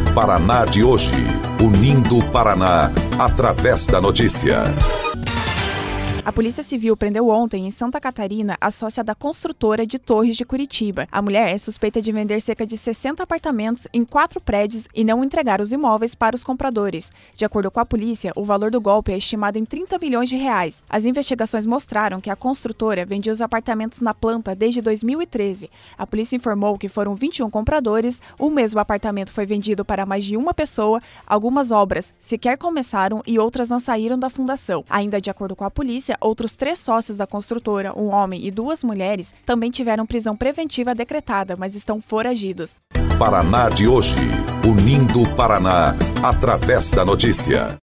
Paraná de hoje, unindo o Paraná através da notícia. A Polícia Civil prendeu ontem, em Santa Catarina, a sócia da construtora de Torres de Curitiba. A mulher é suspeita de vender cerca de 60 apartamentos em 4 prédios e não entregar os imóveis para os compradores. De acordo com a polícia, o valor do golpe é estimado em 30 milhões de reais. As investigações mostraram que a construtora vendia os apartamentos na planta desde 2013. A polícia informou que foram 21 compradores, o mesmo apartamento foi vendido para mais de uma pessoa, algumas obras sequer começaram e outras não saíram da fundação. Ainda de acordo com a polícia, outros 3 sócios da construtora, um homem e 2 mulheres, também tiveram prisão preventiva decretada, mas estão foragidos. Paraná de hoje, unindo o Paraná através da notícia.